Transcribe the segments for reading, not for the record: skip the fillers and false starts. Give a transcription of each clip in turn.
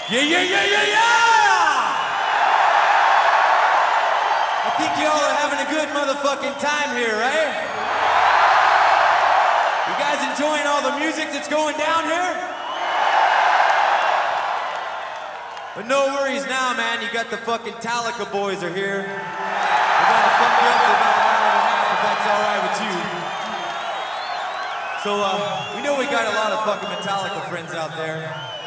Yeah, yeah, yeah, yeah, yeah! I think y'all are having a good motherfucking time here, right? You guys enjoying all the music that's going down here? But no worries now, man. You got the fucking Metallica boys are here. We're gonna fuck you up for about an hour and a half, if that's alright with you. So, we know we got a lot of fucking Metallica friends out there.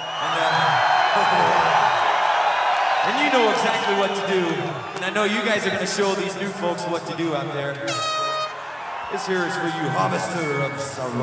And you know exactly what to do. And I know you guys are gonna show these new folks what to do out there. This here is for you, harvester of sorrow.